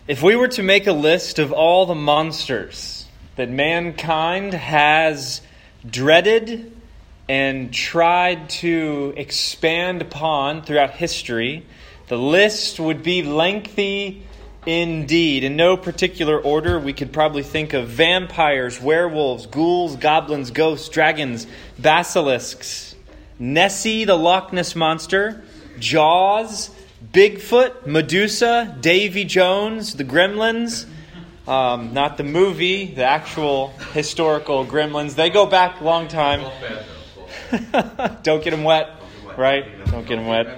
If we were to make a list of all the monsters that mankind has dreaded and tried to expand upon throughout history, the list would be lengthy indeed. In no particular order, we could probably think of vampires, werewolves, ghouls, goblins, ghosts, dragons, basilisks, Nessie the Loch Ness Monster, Jaws, Bigfoot, Medusa, Davy Jones, the Gremlins, not the movie, the actual historical Gremlins. They go back a long time. Don't get them wet, right? Don't get them wet.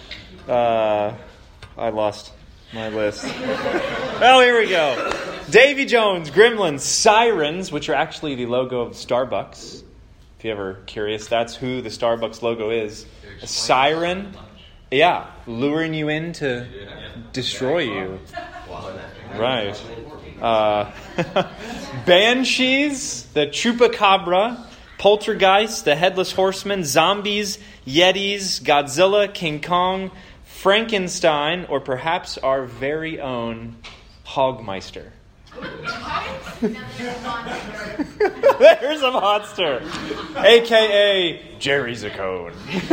I lost my list. Well, here we go. Davy Jones, Gremlins, Sirens, which are actually the logo of Starbucks. If you're ever curious, that's who the Starbucks logo is. A siren. Yeah, luring you in to destroy you. Right. Banshees, the Chupacabra, Poltergeist, the Headless Horseman, Zombies, Yetis, Godzilla, King Kong, Frankenstein, or perhaps our very own Hogmeister. There's a monster, a.k.a. Jerry Zacone.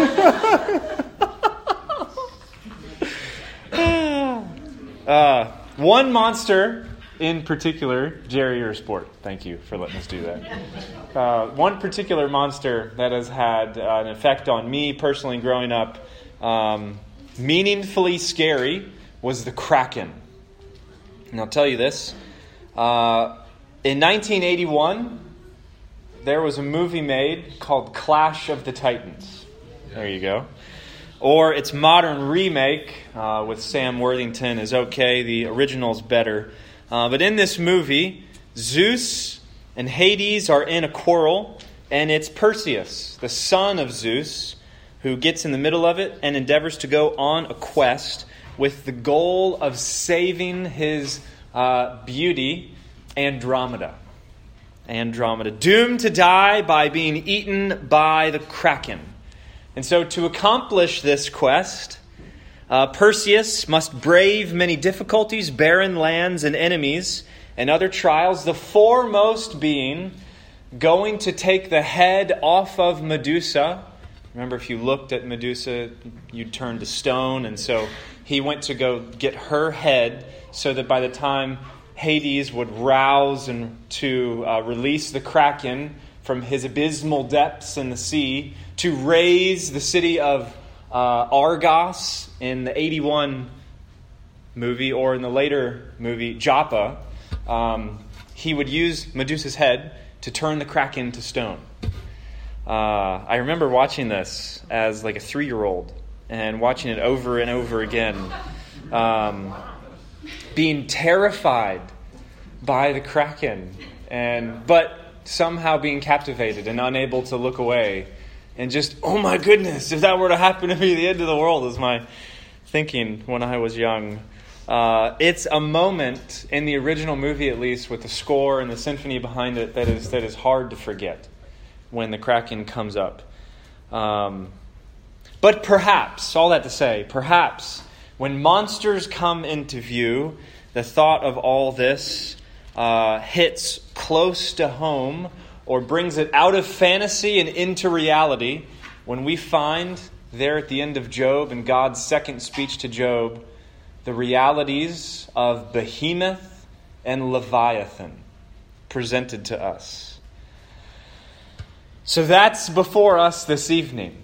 One monster in particular, Jerry or Sport, thank you for letting us do that. One particular monster that has had an effect on me personally growing up, meaningfully scary, was the Kraken. And I'll tell you this. In 1981, there was a movie made called Clash of the Titans. There you go. Or its modern remake with Sam Worthington is okay. The original's better. But in this movie, Zeus and Hades are in a quarrel, and it's Perseus, the son of Zeus, who gets in the middle of it and endeavors to go on a quest with the goal of saving his beauty, Andromeda. Andromeda, doomed to die by being eaten by the Kraken. And so to accomplish this quest, Perseus must brave many difficulties, barren lands, and enemies, and other trials, the foremost being going to take the head off of Medusa. Remember, if you looked at Medusa, you'd turn to stone, and so he went to go get her head so that by the time Hades would rouse and to release the Kraken from his abysmal depths in the sea, to raise the city of Argos in the 81 movie, or in the later movie, Joppa, he would use Medusa's head to turn the Kraken to stone. I remember watching this as like a 3-year-old and watching it over and over again, being terrified by the Kraken, but somehow being captivated and unable to look away. And just, oh my goodness, if that were to happen to me, the end of the world is my thinking when I was young. It's a moment in the original movie, at least, with the score and the symphony behind it that is hard to forget when the Kraken comes up. But perhaps, all that to say, perhaps when monsters come into view, the thought of all this hits close to home, or brings it out of fantasy and into reality, when we find there at the end of Job, in God's second speech to Job, the realities of Behemoth and Leviathan presented to us. So that's before us this evening.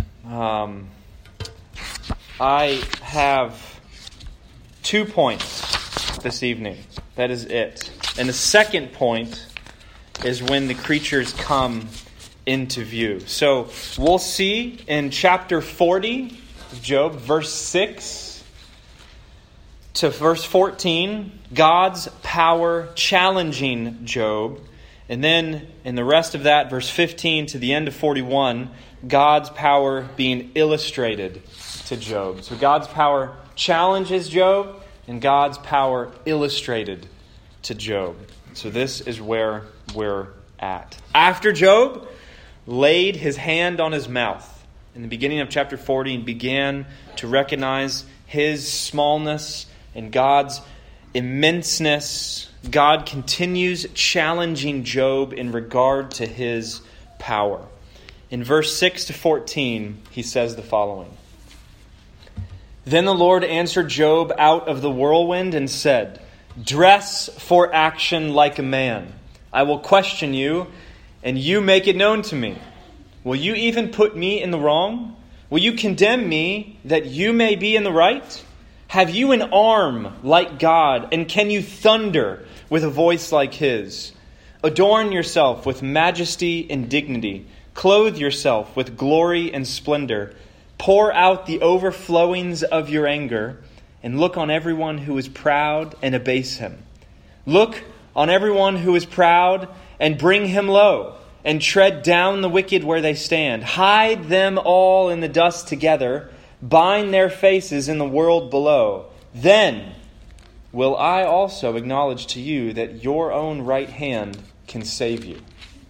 I have 2 points this evening. That is it. And the second point is when the creatures come into view. So we'll see in chapter 40 of Job, verse 6 to verse 14, God's power challenging Job. And then in the rest of that, verse 15 to the end of 41, God's power being illustrated to Job. So God's power challenges Job, and God's power illustrated to Job. So this is where we're at. After Job laid his hand on his mouth in the beginning of chapter 40 and began to recognize his smallness and God's immenseness, God continues challenging Job in regard to his power. In verse 6 to 14, he says the following. Then the Lord answered Job out of the whirlwind and said, "Dress for action like a man. I will question you, and you make it known to me. Will you even put me in the wrong? Will you condemn me that you may be in the right? Have you an arm like God, and can you thunder with a voice like his? Adorn yourself with majesty and dignity. Clothe yourself with glory and splendor. Pour out the overflowings of your anger, and look on everyone who is proud and abase him. Look on everyone who is proud and bring him low, and tread down the wicked where they stand. Hide them all in the dust together. Bind their faces in the world below. Then will I also acknowledge to you that your own right hand can save you."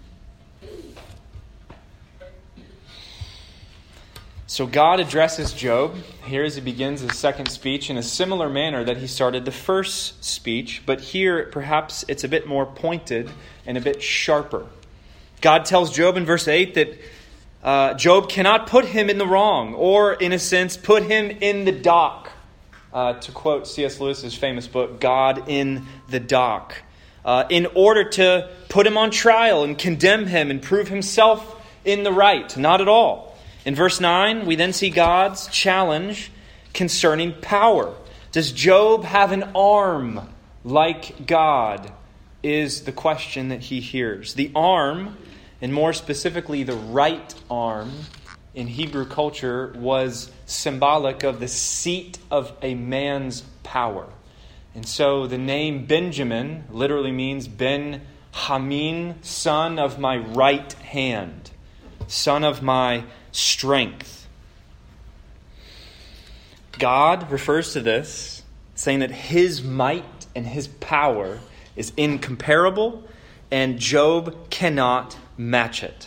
So God addresses Job here as he begins his second speech in a similar manner that he started the first speech, but here perhaps it's a bit more pointed and a bit sharper. God tells Job in verse 8 that Job cannot put him in the wrong, or in a sense, put him in the dock. To quote C.S. Lewis's famous book, God in the Dock. In order to put him on trial and condemn him and prove himself in the right. Not at all. In verse 9, we then see God's challenge concerning power. Does Job have an arm like God? Is the question that he hears. The arm, and more specifically the right arm, in Hebrew culture was symbolic of the seat of a man's power. And so the name Benjamin literally means Ben Hamin, son of my right hand, son of my strength. God refers to this, saying that his might and his power is incomparable, and Job cannot match it.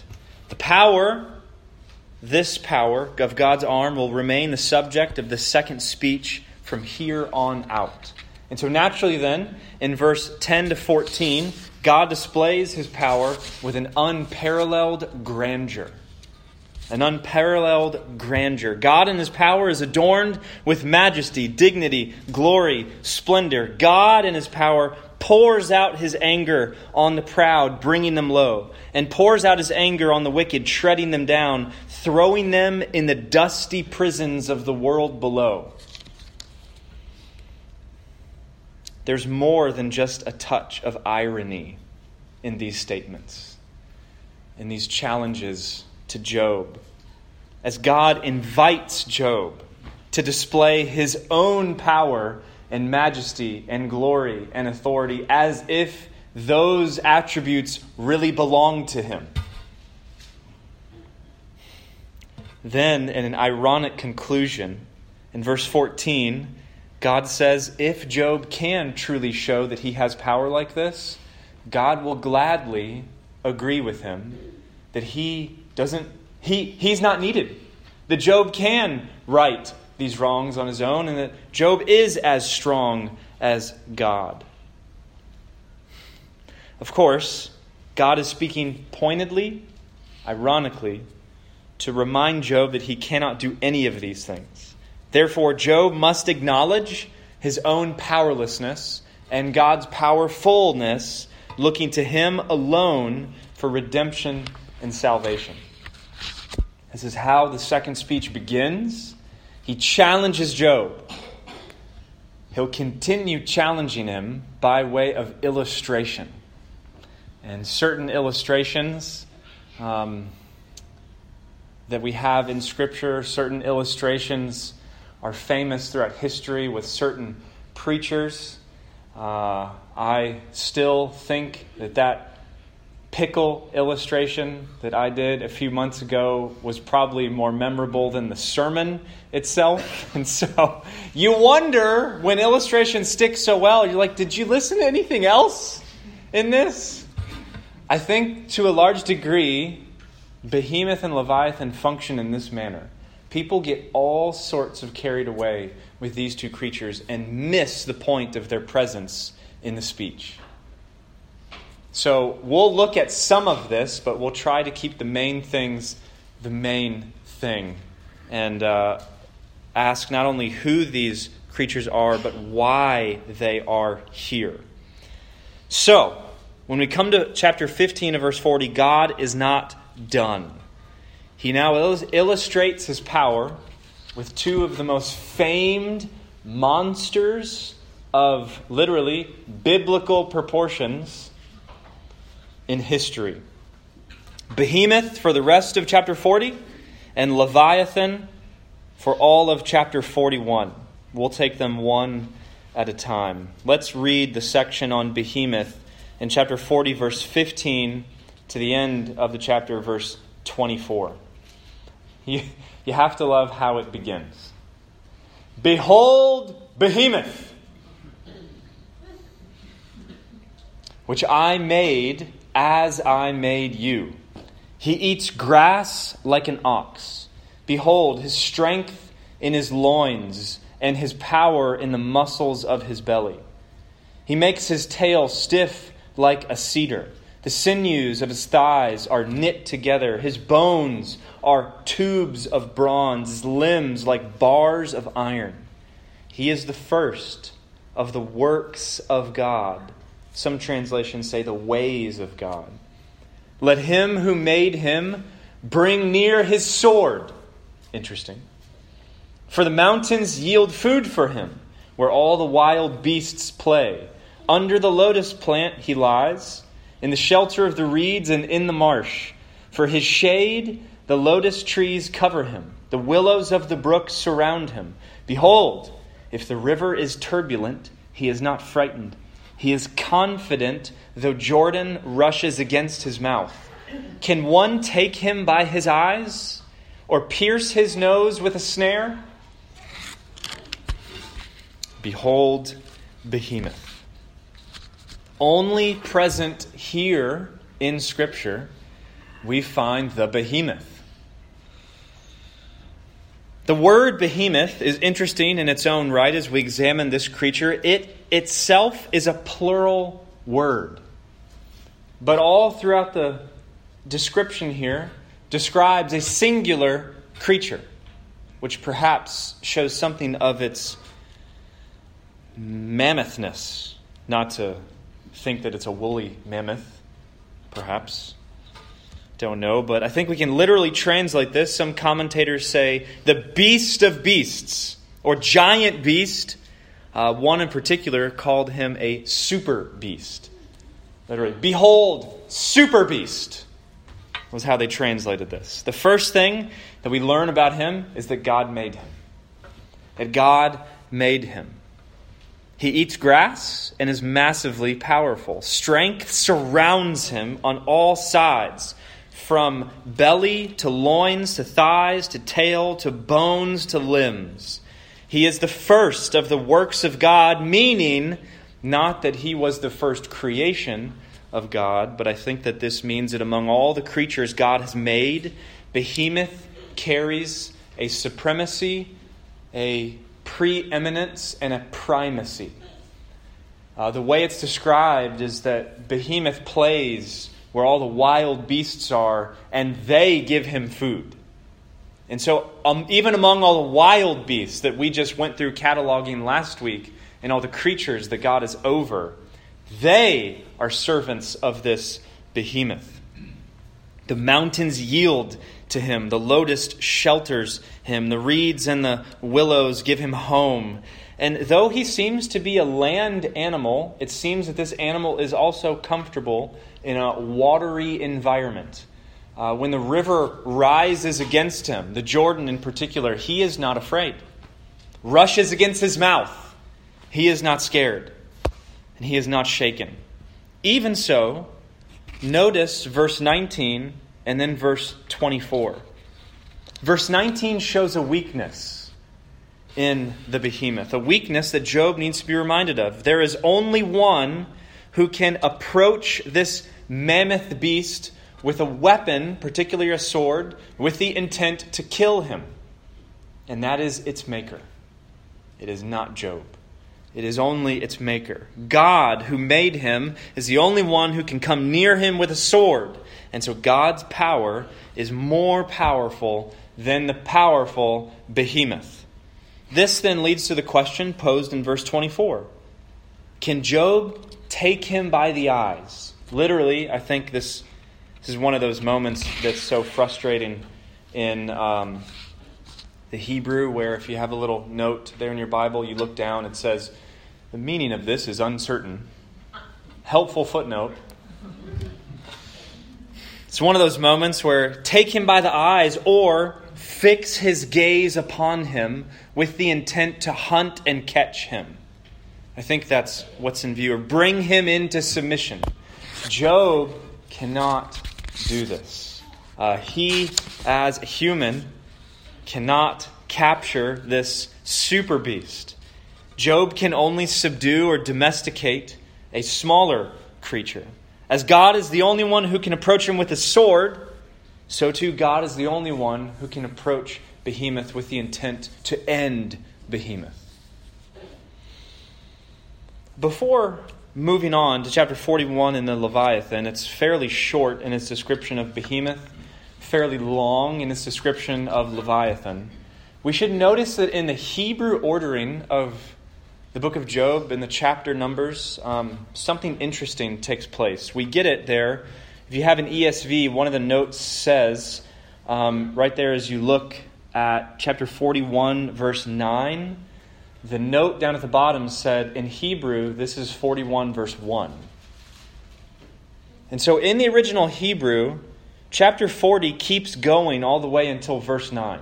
This power of God's arm will remain the subject of the second speech from here on out. And so naturally then, in verse 10 to 14, God displays his power with an unparalleled grandeur. An unparalleled grandeur. God in his power is adorned with majesty, dignity, glory, splendor. God in his power pours out his anger on the proud, bringing them low, and pours out his anger on the wicked, treading them down, throwing them in the dusty prisons of the world below. There's more than just a touch of irony in these statements, in these challenges to Job, as God invites Job to display his own power and majesty and glory and authority as if those attributes really belong to him. Then, in an ironic conclusion, in verse 14, God says if Job can truly show that he has power like this, God will gladly agree with him that he's not needed. That Job can right these wrongs on his own, and that Job is as strong as God. Of course, God is speaking pointedly, ironically, to remind Job that he cannot do any of these things. Therefore, Job must acknowledge his own powerlessness and God's powerfulness, looking to him alone for redemption and salvation. This is how the second speech begins. He challenges Job. He'll continue challenging him by way of illustration. And certain illustrations that we have in Scripture, certain illustrations are famous throughout history with certain preachers. I still think that pickle illustration that I did a few months ago was probably more memorable than the sermon itself. And so you wonder, when illustrations stick so well, you're like, did you listen to anything else in this? I think to a large degree, Behemoth and Leviathan function in this manner. People get all sorts of carried away with these two creatures and miss the point of their presence in the speech. So we'll look at some of this, but we'll try to keep the main things the main thing. And ask not only who these creatures are, but why they are here. So, when we come to chapter 15 of verse 40, God is not done. He now illustrates his power with two of the most famed monsters of literally biblical proportions in history. Behemoth for the rest of chapter 40 and Leviathan for all of chapter 41. We'll take them one at a time. Let's read the section on Behemoth in chapter 40, verse 15 to the end of the chapter, verse 24. You have to love how it begins. Behold, Behemoth, which I made as I made you. He eats grass like an ox. Behold, his strength in his loins, and his power in the muscles of his belly. He makes his tail stiff like a cedar. The sinews of his thighs are knit together. His bones are tubes of bronze, his limbs like bars of iron. He is the first of the works of God. Some translations say the ways of God. Let him who made him bring near his sword. Interesting. For the mountains yield food for him, where all the wild beasts play. Under the lotus plant he lies, in the shelter of the reeds and in the marsh. For his shade the lotus trees cover him, the willows of the brook surround him. Behold, if the river is turbulent, he is not frightened. He is confident, though Jordan rushes against his mouth. Can one take him by his eyes, or pierce his nose with a snare? Behold, Behemoth. Only present here in Scripture, we find the behemoth. The word behemoth is interesting in its own right as we examine this creature. It itself is a plural word. But all throughout the description here describes a singular creature, which perhaps shows something of its mammothness. Not to think that it's a woolly mammoth, perhaps. Don't know, but I think we can literally translate this. Some commentators say the beast of beasts, or giant beast. One in particular called him a super beast. Literally, behold, super beast was how they translated this. The first thing that we learn about him is that God made him. That God made him. He eats grass and is massively powerful. Strength surrounds him on all sides, from belly to loins to thighs to tail to bones to limbs. He is the first of the works of God, meaning not that he was the first creation of God, but I think that this means that among all the creatures God has made, Behemoth carries a supremacy, a preeminence, and a primacy. The way it's described is that Behemoth plays where all the wild beasts are, and they give him food. And so even among all the wild beasts that we just went through cataloging last week, and all the creatures that God is over, they are servants of this Behemoth. The mountains yield to him. The lotus shelters him. The reeds and the willows give him home. And though he seems to be a land animal, it seems that this animal is also comfortable in a watery environment. When the river rises against him, the Jordan in particular, he is not afraid. Rushes against his mouth, he is not scared. And he is not shaken. Even so, notice verse 19 and then verse 24. Verse 19 shows a weakness in the behemoth, a weakness that Job needs to be reminded of. There is only one who can approach this mammoth beast with a weapon, particularly a sword, with the intent to kill him. and that is its maker. It is not Job. It is only its maker. God, who made him, is the only one who can come near him with a sword. And so God's power is more powerful than the powerful behemoth. This then leads to the question posed in verse 24. Can Job take him by the eyes? Literally, I think this is one of those moments that's so frustrating in the Hebrew, where if you have a little note there in your Bible, you look down, it says, the meaning of this is uncertain. Helpful footnote. It's one of those moments where take him by the eyes or fix his gaze upon him with the intent to hunt and catch him. I think that's what's in view. Or bring him into submission. Job cannot do this. He, as a human, cannot capture this super beast. Job can only subdue or domesticate a smaller creature. As God is the only one who can approach him with a sword, so too God is the only one who can approach Behemoth with the intent to end Behemoth. Before moving on to chapter 41 in the Leviathan, it's fairly short in its description of Behemoth, fairly long in its description of Leviathan. We should notice that in the Hebrew ordering of the book of Job and the chapter numbers, something interesting takes place. We get it there. If you have an ESV, one of the notes says, right there as you look at chapter 41, verse 9, the note down at the bottom said, in Hebrew, this is 41, verse 1. And so in the original Hebrew, chapter 40 keeps going all the way until verse 9.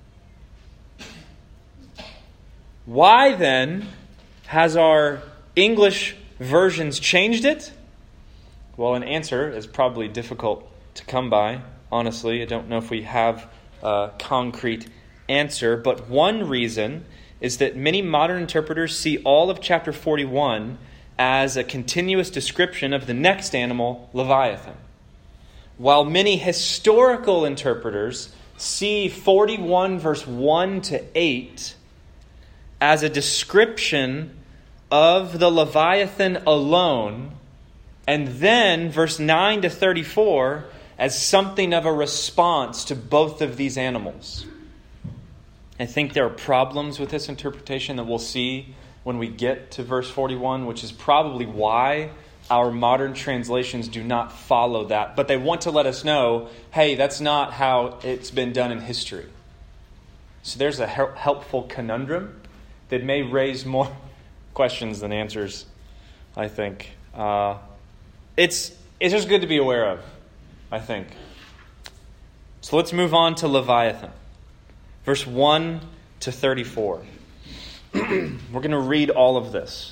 Why then has our English versions changed it? Well, an answer is probably difficult to come by. Honestly, I don't know if we have a concrete answer, but one reason is that many modern interpreters see all of chapter 41 as a continuous description of the next animal, Leviathan. While many historical interpreters see 41 verse 1 to 8 as a description of the Leviathan alone, and then verse 9 to 34 as something of a response to both of these animals. I think there are problems with this interpretation that we'll see when we get to verse 41, which is probably why our modern translations do not follow that. But they want to let us know, hey, that's not how it's been done in history. So there's a helpful conundrum that may raise more questions than answers, I think. It's just good to be aware of, I think. So let's move on to Leviathan. Verse 1 to 34. We're going to read all of this.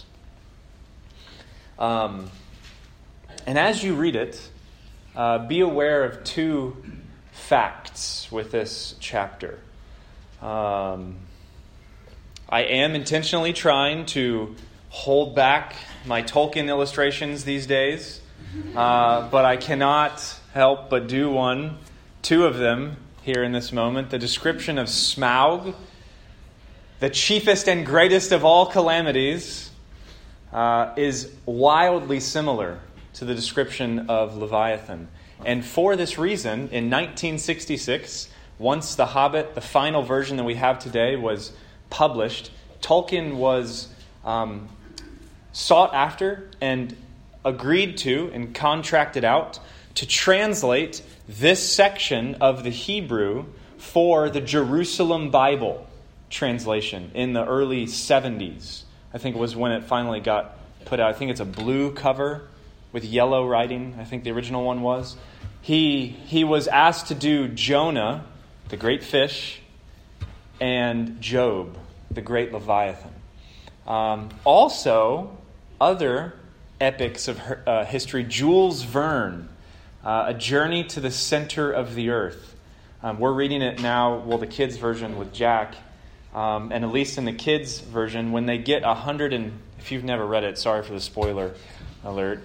And as you read it, be aware of two facts with this chapter. I am intentionally trying to hold back my Tolkien illustrations these days, but I cannot help but do two of them here in this moment. The description of Smaug, the chiefest and greatest of all calamities, is wildly similar to the description of Leviathan. And for this reason, in 1966, once The Hobbit, the final version that we have today, was published, Tolkien was sought after and agreed to and contracted out to translate this section of the Hebrew for the Jerusalem Bible translation in the early 70s. I think it was when it finally got put out. I think it's a blue cover with yellow writing. I think the original one was. He was asked to do Jonah, the great fish, and Job, the great Leviathan. Also, other epics of history. Jules Verne, A Journey to the Center of the Earth. We're reading it now, well, the kids' version with Jack. And at least in the kids' version, when they get 100 and... If you've never read it, sorry for the spoiler alert.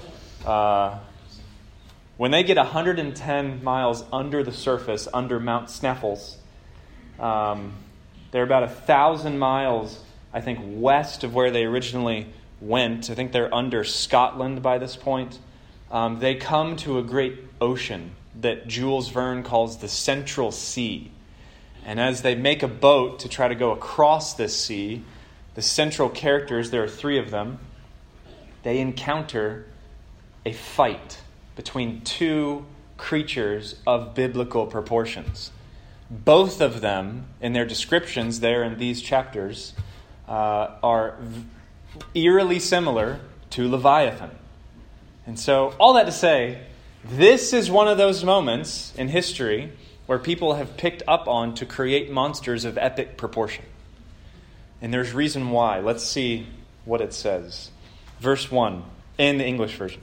When they get 110 miles under the surface, under Mount Sneffels, They're about 1,000 miles, I think, west of where they originally went. I think they're under Scotland by this point. They come to a great ocean that Jules Verne calls the Central Sea. And as they make a boat to try to go across this sea, the central characters, there are 3 of them, they encounter a fight between 2 creatures of biblical proportions. Both of them, in their descriptions there in these chapters, are eerily similar to Leviathan. And so, all that to say, this is one of those moments in history where people have picked up on to create monsters of epic proportion. And there's reason why. Let's see what it says. Verse 1 in the English version.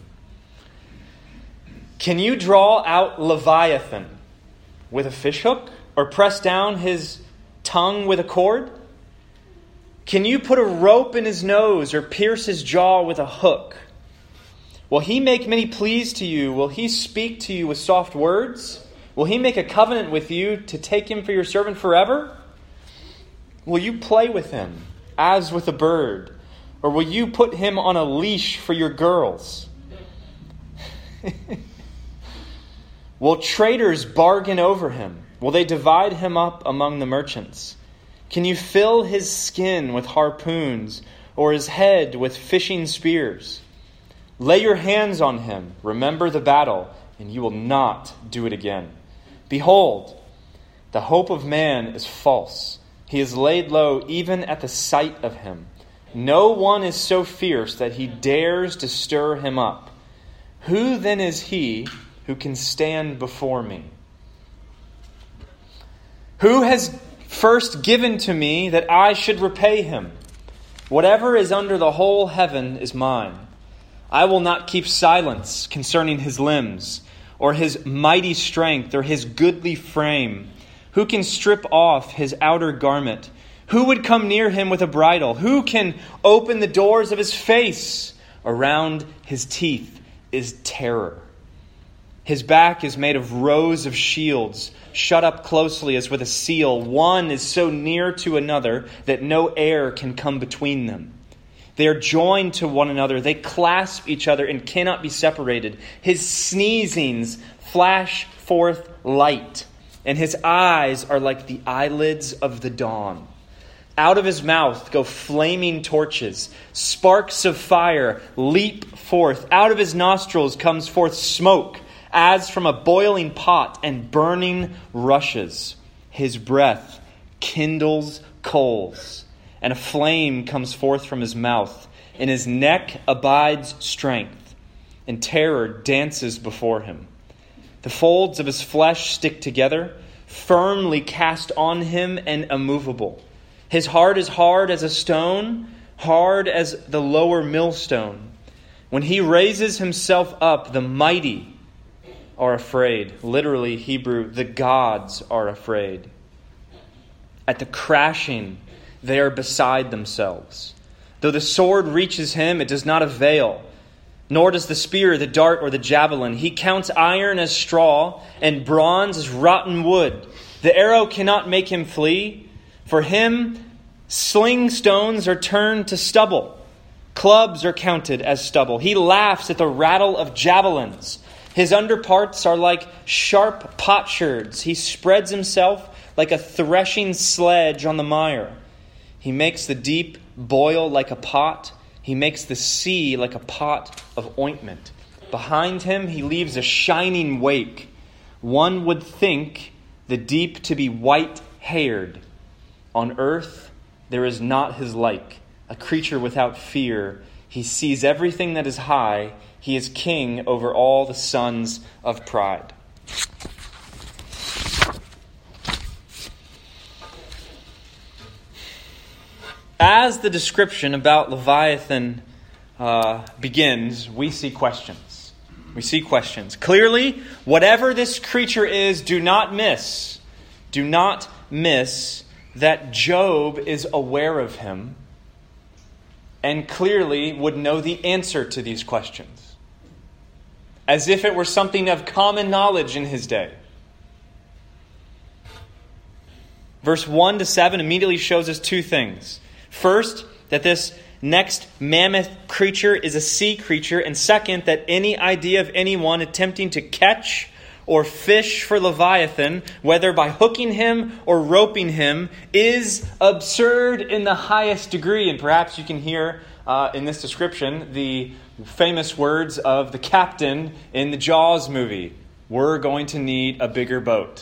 Can you draw out Leviathan with a fishhook, or press down his tongue with a cord? Can you put a rope in his nose, or pierce his jaw with a hook? Will he make many pleas to you? Will he speak to you with soft words? Will he make a covenant with you to take him for your servant forever? Will you play with him as with a bird? Or will you put him on a leash for your girls? Will traders bargain over him? Will they divide him up among the merchants? Can you fill his skin with harpoons, or his head with fishing spears? Lay your hands on him, remember the battle, and you will not do it again. Behold, the hope of man is false. He is laid low even at the sight of him. No one is so fierce that he dares to stir him up. Who then is he who can stand before me? Who has first given to me that I should repay him? Whatever is under the whole heaven is mine. I will not keep silence concerning his limbs, or his mighty strength, or his goodly frame. Who can strip off his outer garment? Who would come near him with a bridle? Who can open the doors of his face? Around his teeth is terror. His back is made of rows of shields, shut up closely as with a seal. One is so near to another that no air can come between them. They are joined to one another. They clasp each other and cannot be separated. His sneezings flash forth light, and his eyes are like the eyelids of the dawn. Out of his mouth go flaming torches. Sparks of fire leap forth. Out of his nostrils comes forth smoke, as from a boiling pot, and burning rushes. His breath kindles coals, and a flame comes forth from his mouth. In his neck abides strength, and terror dances before him. The folds of his flesh stick together, firmly cast on him and immovable. His heart is hard as a stone, hard as the lower millstone. When he raises himself up, the mighty are afraid. Literally, Hebrew, the gods are afraid. At the crashing, they are beside themselves. Though the sword reaches him, it does not avail, nor does the spear, the dart, or the javelin. He counts iron as straw, and bronze as rotten wood. The arrow cannot make him flee. For him, sling stones are turned to stubble. Clubs are counted as stubble. He laughs at the rattle of javelins. His underparts are like sharp potsherds. He spreads himself like a threshing sledge on the mire. He makes the deep boil like a pot. He makes the sea like a pot of ointment. Behind him he leaves a shining wake. One would think the deep to be white-haired. On earth there is not his like, a creature without fear. He sees everything that is high. He is king over all the sons of pride. As the description about Leviathan begins, we see questions. We see questions. Clearly, whatever this creature is, do not miss that Job is aware of him and clearly would know the answer to these questions, as if it were something of common knowledge in his day. Verse 1 to 7 immediately shows us two things. First, that this next mammoth creature is a sea creature. And second, that any idea of anyone attempting to catch or fish for Leviathan, whether by hooking him or roping him, is absurd in the highest degree. And perhaps you can hear in this description the famous words of the captain in the Jaws movie. We're going to need a bigger boat.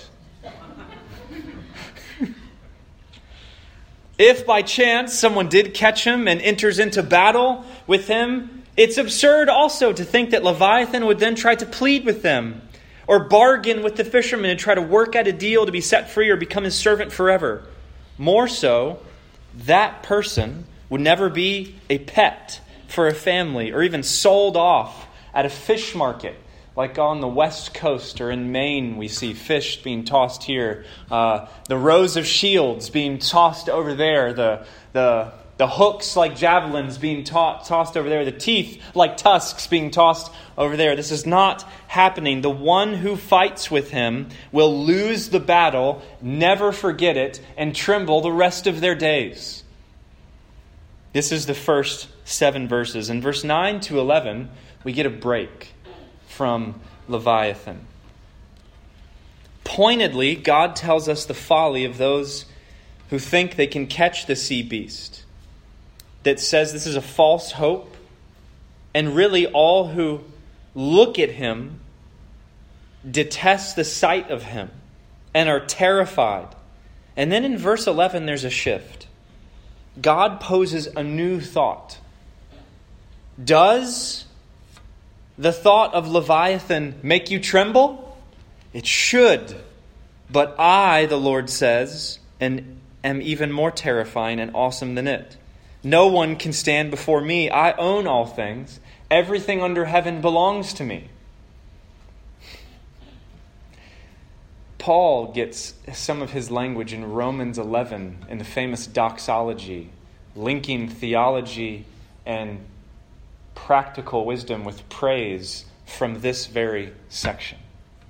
If by chance someone did catch him and enters into battle with him, it's absurd also to think that Leviathan would then try to plead with them or bargain with the fisherman and try to work out a deal to be set free or become his servant forever. More so, that person would never be a pet for a family or even sold off at a fish market. Like on the West Coast or in Maine, we see fish being tossed here. The rows of shields being tossed over there. The hooks like javelins being tossed over there. The teeth like tusks being tossed over there. This is not happening. The one who fights with him will lose the battle, never forget it, and tremble the rest of their days. This is the first 7 verses. In verse 9 to 11, we get a break from Leviathan. Pointedly, God tells us the folly of those who think they can catch the sea beast. That says this is a false hope. And really all who look at him detest the sight of him and are terrified. And then in verse 11 there's a shift. God poses a new thought. Does the thought of Leviathan make you tremble? It should. But I, the Lord says, and am even more terrifying and awesome than it. No one can stand before me. I own all things. Everything under heaven belongs to me. Paul gets some of his language in Romans 11 in the famous doxology, linking theology and practical wisdom with praise from this very section.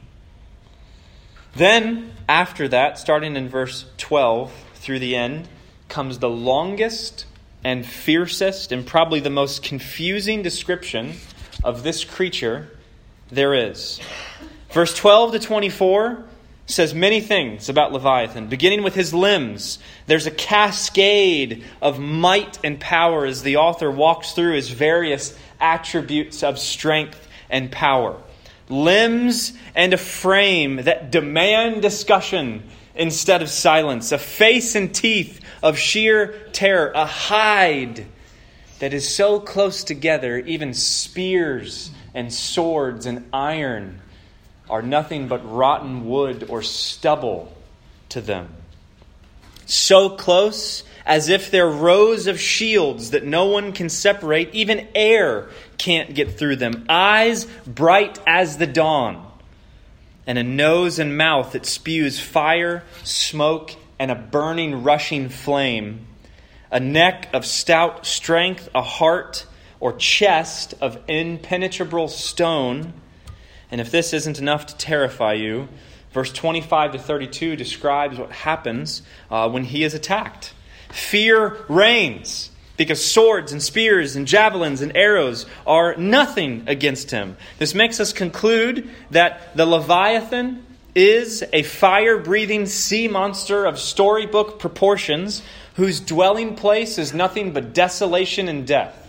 Then, after that, starting in verse 12 through the end, comes the longest and fiercest and probably the most confusing description of this creature there is. Verse 12 to 24 says many things about Leviathan. Beginning with his limbs, there's a cascade of might and power as the author walks through his various attributes of strength and power. Limbs and a frame that demand discussion instead of silence. A face and teeth of sheer terror. A hide that is so close together, even spears and swords and iron are nothing but rotten wood or stubble to them. So close as if they're rows of shields that no one can separate. Even air can't get through them. Eyes bright as the dawn. And a nose and mouth that spews fire, smoke, and a burning, rushing flame. A neck of stout strength, a heart or chest of impenetrable stone. And if this isn't enough to terrify you, verse 25 to 32 describes what happens when he is attacked. Fear reigns because swords and spears and javelins and arrows are nothing against him. This makes us conclude that the Leviathan is a fire-breathing sea monster of storybook proportions whose dwelling place is nothing but desolation and death.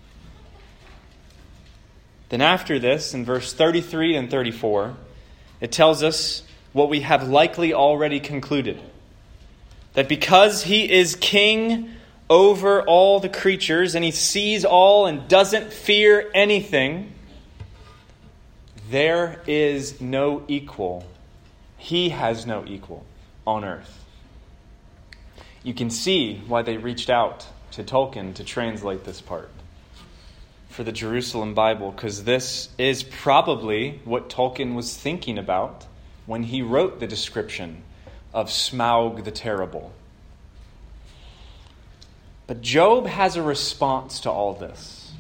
Then after this, in verse 33 and 34, it tells us what we have likely already concluded. That because he is king over all the creatures and he sees all and doesn't fear anything, there is no equal. He has no equal on earth. You can see why they reached out to Tolkien to translate this part for the Jerusalem Bible, because this is probably what Tolkien was thinking about when he wrote the description of Smaug the Terrible. But Job has a response to all this.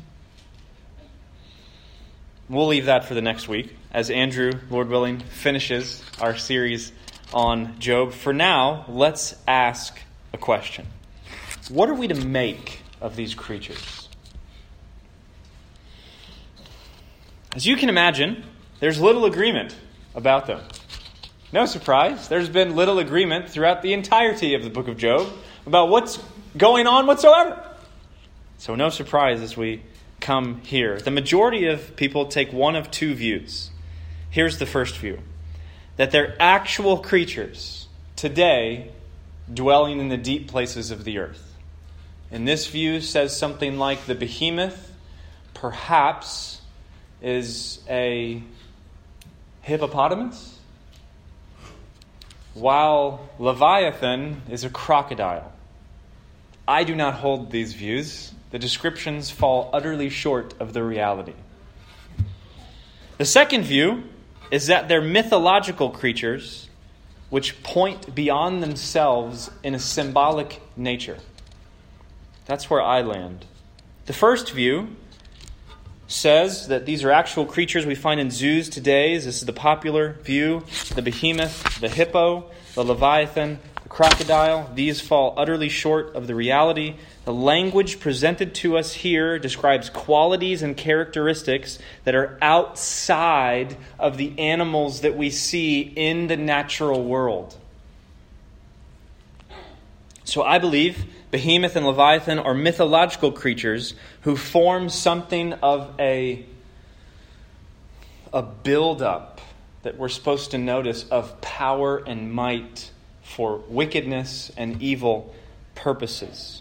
We'll leave that for the next week as Andrew, Lord willing, finishes our series on Job. For now, let's ask a question. What are we to make of these creatures? As you can imagine, there's little agreement about them. No surprise, there's been little agreement throughout the entirety of the book of Job about what's going on whatsoever. So no surprise as we come here. The majority of people take one of two views. Here's the first view. That they're actual creatures today dwelling in the deep places of the earth. And this view says something like the behemoth perhaps is a hippopotamus, while Leviathan is a crocodile. I do not hold these views. The descriptions fall utterly short of the reality. The second view is that they're mythological creatures which point beyond themselves in a symbolic nature. That's where I land. The first view says that these are actual creatures we find in zoos today. This is the popular view. The behemoth, the hippo, the leviathan, the crocodile. These fall utterly short of the reality. The language presented to us here describes qualities and characteristics that are outside of the animals that we see in the natural world. So I believe Behemoth and Leviathan are mythological creatures who form something of a build-up that we're supposed to notice of power and might for wickedness and evil purposes.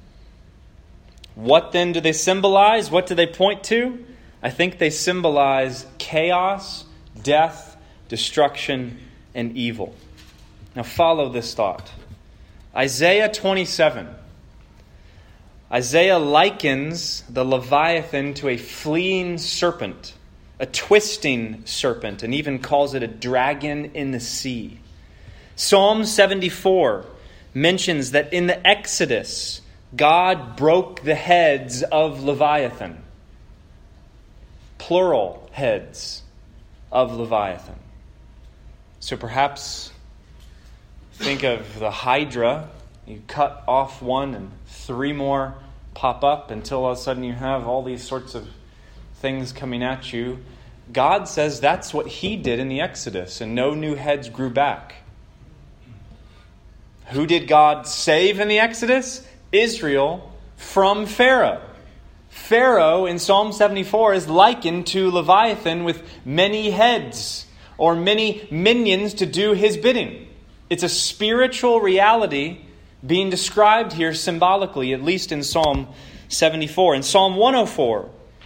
What then do they symbolize? What do they point to? I think they symbolize chaos, death, destruction, and evil. Now follow this thought. Isaiah 27. Isaiah likens the Leviathan to a fleeing serpent, a twisting serpent, and even calls it a dragon in the sea. Psalm 74 mentions that in the Exodus, God broke the heads of Leviathan. Plural heads of Leviathan. So perhaps think of the Hydra. You cut off one and three more pop up until all of a sudden you have all these sorts of things coming at you. God says that's what he did in the Exodus, and no new heads grew back. Who did God save in the Exodus? Israel from Pharaoh. Pharaoh in Psalm 74 is likened to Leviathan with many heads or many minions to do his bidding. It's a spiritual reality being described here symbolically, at least in Psalm 74. In Psalm 104,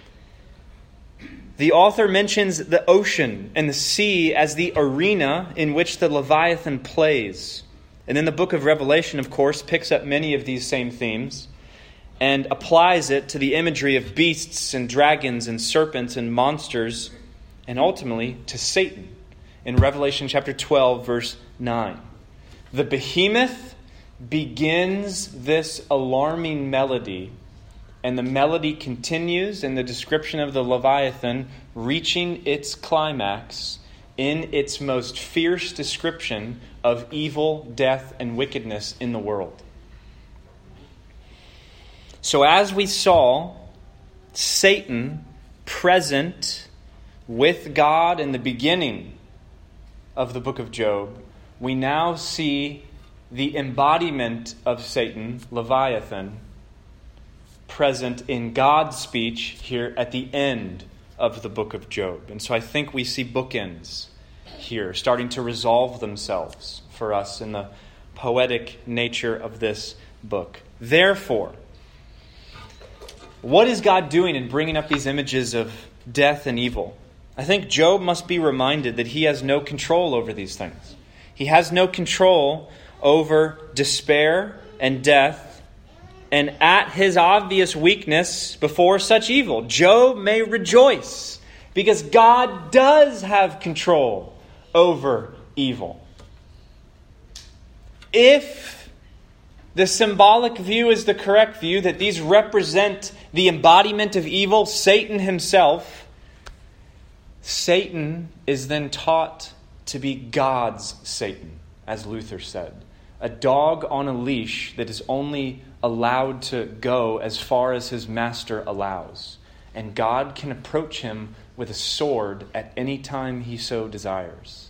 the author mentions the ocean and the sea as the arena in which the Leviathan plays. And then the book of Revelation, of course, picks up many of these same themes and applies it to the imagery of beasts and dragons and serpents and monsters, and ultimately to Satan in Revelation chapter 12, verse 9. The behemoth begins this alarming melody, and the melody continues in the description of the Leviathan, reaching its climax in its most fierce description of evil, death, and wickedness in the world. So as we saw Satan present with God in the beginning of the book of Job, we now see the embodiment of Satan, Leviathan, present in God's speech here at the end of the book of Job. And so I think we see bookends here starting to resolve themselves for us in the poetic nature of this book. Therefore, what is God doing in bringing up these images of death and evil? I think Job must be reminded that he has no control over these things. He has no control over despair and death, and at his obvious weakness before such evil, Job may rejoice because God does have control over evil. If the symbolic view is the correct view, that these represent the embodiment of evil, Satan himself, Satan is then taught to be God's Satan. as Luther said. A dog on a leash that is only allowed to go as far as his master allows. And God can approach him with a sword at any time he so desires.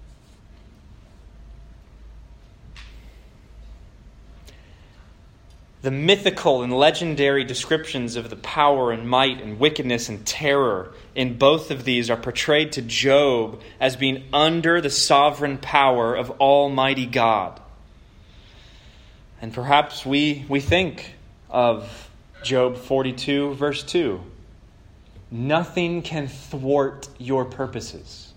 The mythical and legendary descriptions of the power and might and wickedness and terror in both of these are portrayed to Job as being under the sovereign power of Almighty God. And perhaps we think of Job 42, verse 2. Nothing can thwart your purposes.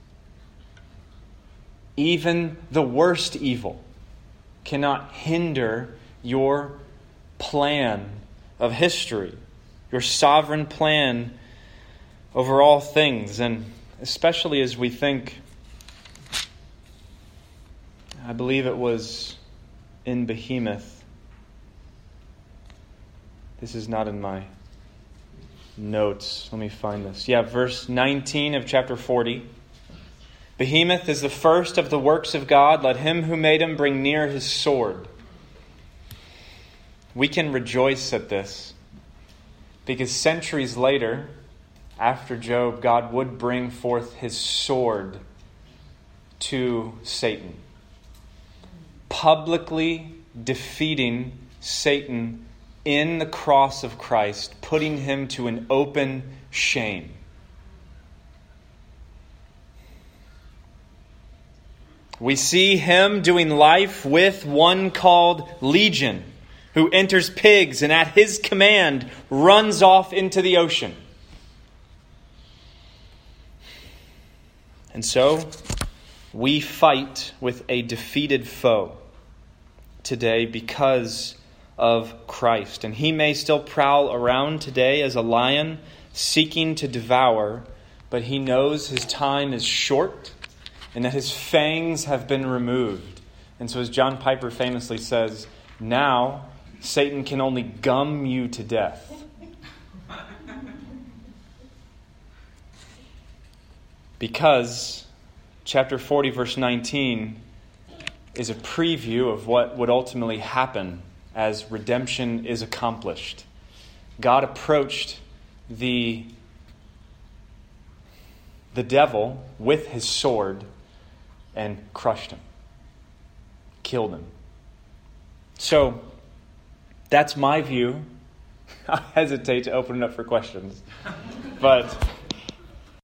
Even the worst evil cannot hinder your plan of history, your sovereign plan over all things. And especially as we think, I believe it was in Behemoth. This is not in my notes. Let me find this. Yeah, verse 19 of chapter 40. Behemoth is the first of the works of God. Let him who made him bring near his sword. We can rejoice at this because centuries later, after Job, God would bring forth his sword to Satan, publicly defeating Satan in the cross of Christ, putting him to an open shame. We see him doing life with one called Legion, who enters pigs and at his command runs off into the ocean. And so we fight with a defeated foe today because of Christ. And he may still prowl around today as a lion seeking to devour, but he knows his time is short and that his fangs have been removed. And so as John Piper famously says, now Satan can only gum you to death. Because chapter 40, verse 19 is a preview of what would ultimately happen as redemption is accomplished. God approached the devil with his sword and crushed him, killed him. So, that's my view. I hesitate to open it up for questions. But